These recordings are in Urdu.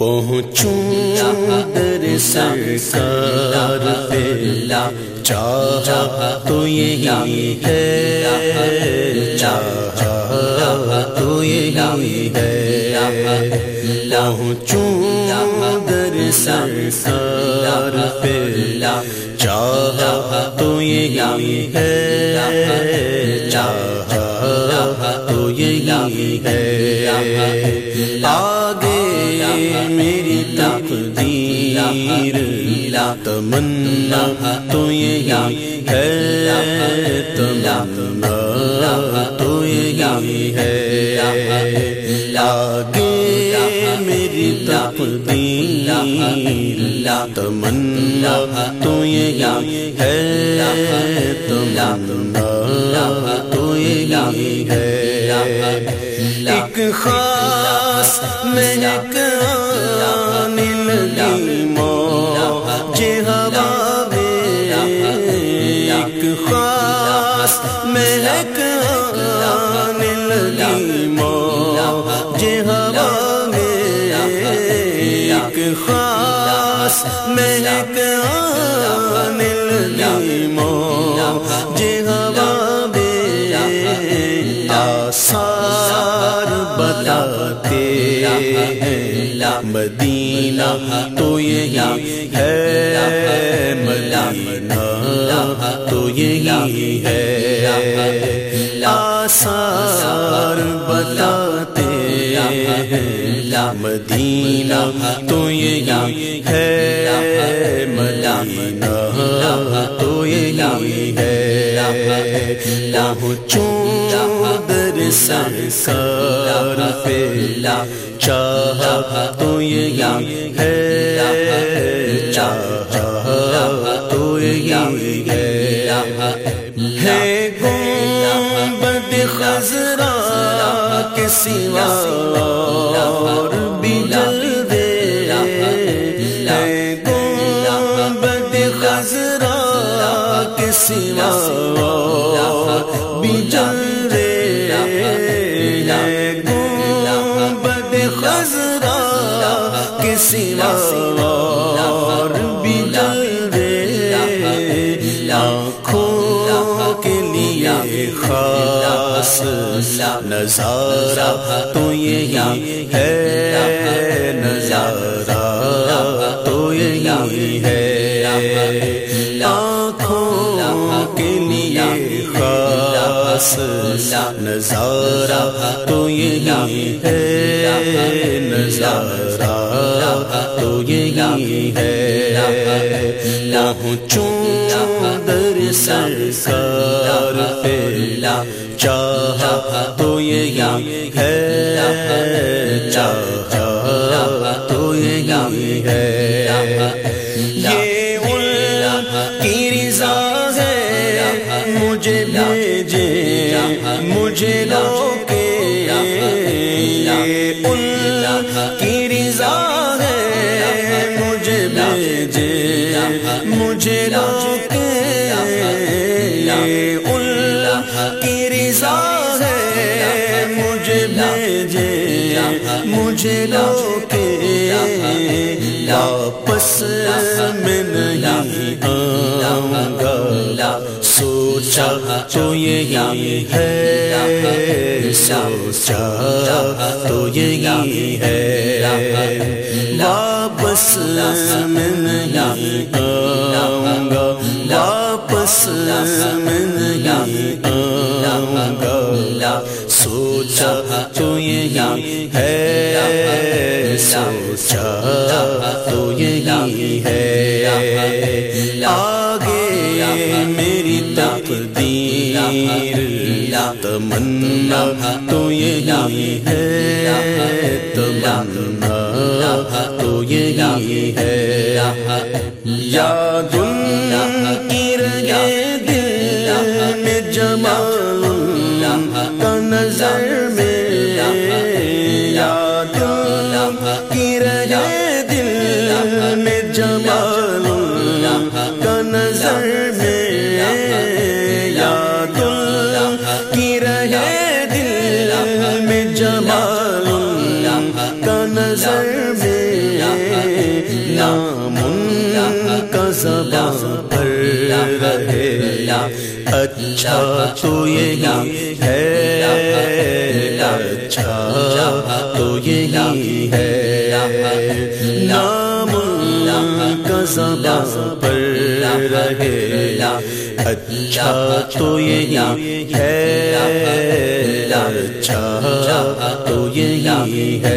پہنچوں در سرکار پہ چاہا تو یہی ہے، چاہا تو یہی ہے، پہنچوں در سرکار پہ چاہا تو یہی ہے، چاہا تو یہی ہے، آگے میری تقدیر تمنا تو یہی ہے، تمنا تو یہی ہے، آگے میری تقدیر تمنا تو یہی ہے، تمنا تو یہی ہے، ایک خاص مہک آنے لگی موج ہوا میں، ایک خاص مہک آنے لگی موج ہوا میں، ایک خاص مہک آنے لگی موج ہوا میں، آثار بتاتے ہیں مدینہ تو یہی ہے، مدینہ تو یہی ہے، آثار بتاتے ہیں مدینہ تو یہی ہے، مدینہ تو یہی ہے، پہنچوں در سرکار پہ چاہا تو یہی ہے، چاہا تو یہی ہے، گنبد خضرا کے سوا اور بھی جلوے، گنبد خضرا کے سوا اور بھی جلوے، گنبد خضرا کے سوا اور بھی جلوے، آنکھوں کے لیے خاص نظارہ تو یہی ہے، نظارہ تو یہی ہے، آنکھوں کے لیے خاص نظارہ تو یہی ہے، نظارہ تو یہی ہے، پہنچوں در سرکار پہ چاہا تو یہی ہے، چاہا تو یہی ہے، یہ ان کی رضا ہے مجھے بھیجے مجھے روکے، یہ ان کی رضا ہے مجھے بھیجے مجھے روکے، یہ ان کی رضا ہے مجھے بھیجے مجھے روکے، واپس میں نہیں آؤں گا، سوچا تو یہی ہے، سوچا تو یہی ہے، واپس میں نہیں آؤں گا، واپس میں نہیں آؤں گا، سوچا تو یہی ہے، سوچا تو یہی ہے، آگے میری تقدیر تمنا تو یہی ہے، تمنا تو یہی ہے، یاد کی رہے دل میں جمال کا نظر میں، یاد کی رہے دل میں جمال کا نظر میں، یاد کی رہے دل میں جمال کا نظر میں، نام ان کا زباں پر رہے، اچھا تو یہی ہے، اچھا تو یہی ہے، نام ان کا زباں پر رہے، اچھا تو یہی ہے، اچھا تو یہی ہے،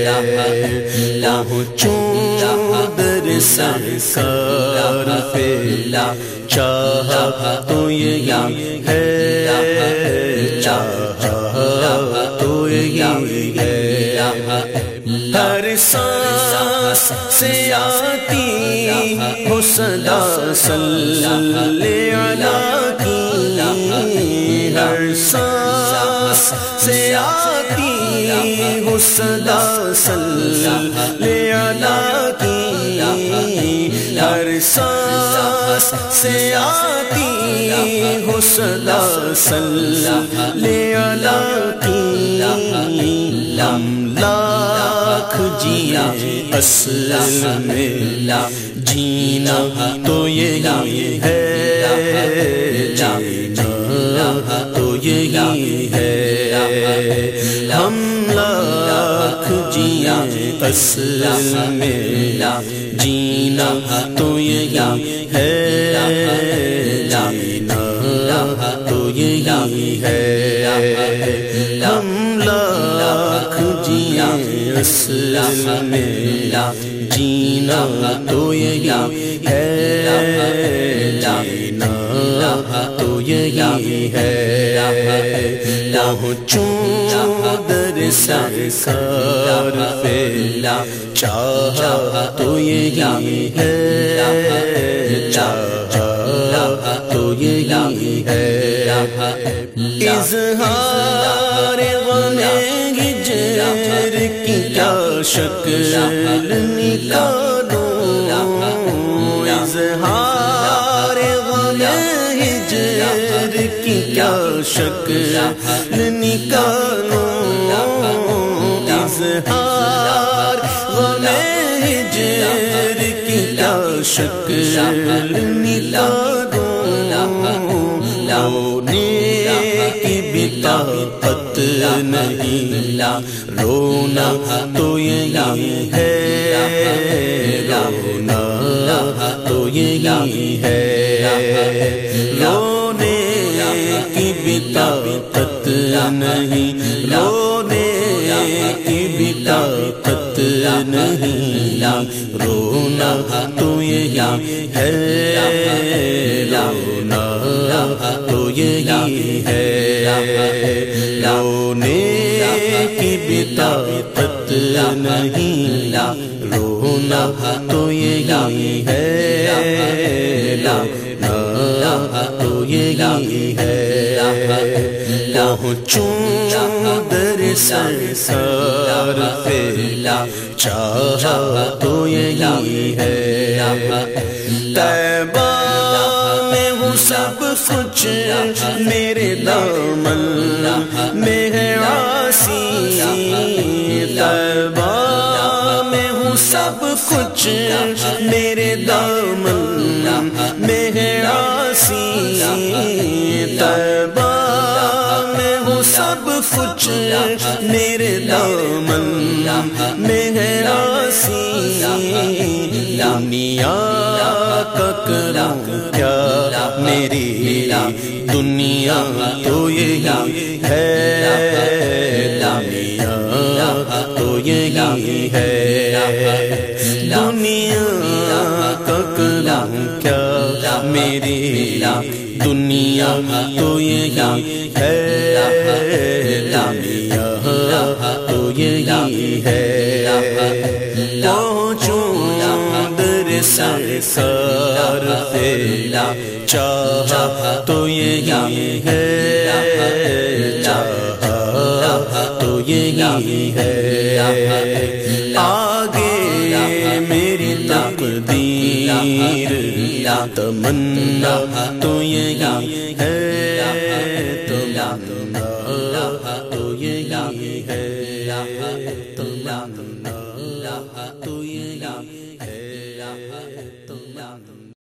پہنچوں در سرکار پہ، چاہا تو یہی ہے، چاہا تو یہی ہے، ہر سانس سے آتی ہو صدا صلی علیہ کی، ہر سانس سے آتی ہو صدا صلی علیہ کی، ہر سانس سے آتی ہو صدا صلی علیہ کی، لاکھ جیا اصل میں جینا تو یہی ہے، جینا تو یہی ہے، ہم لاکھ جیا اصل میں جینا تو یہی ہے، جینا تو یہی ہے، ہم لاکھ جیا اصل میں جینا تو یہی ہے، جینا تو یہی ہے، پہنچوں در سرکار پہ، چاہا تو یہی ہے، چاہا تو یہی ہے، اظہار غم ہجر کی کیا شکل نکالوں، اظہار غم ہجر کی کیا شکل نکالوں، اظہار غم ہجر کی کیا شکل نکالوں، رونے کی بھی طاقت نہیں، رونا تو یہی ہے، رونا تو یہی ہے، رونے کی بھی طاقت نہیں، رونے کی بھی طاقت نہیں، رونا تو یہی ہے، رونا تو یہی ہے، رونے کی بھی طاقت نہیں، رونا تو یہی ہے، رونا تو یہی ہے، پہنچوں در سرکار پہ، چاہا تو یہی ہے، طیبہ میں ہوں سب کچھ میرے دامن میں ہے عاصی، طیبہ میں ہوں سب کچھ میرے دامن میں ہے عاصی، طیبہ میں ہوں سب کچھ میرے دامن میں ہے عاصی، دنیا کا کروں کیا میری دنیا تو یہی ہے، دنیا تو یہی ہے، دنیا کا کروں کیا میری دنیا تو یہی ہے، دنیا تو یہی ہے، پہنچوں در سرکار پہ، چاہا تو یہی ہے، چاہا تو یہی ہے، آگے میری تقدیر تمنا تو یہی ہے، تمنا تو یہی ہے، تمنا تو یہی اللہ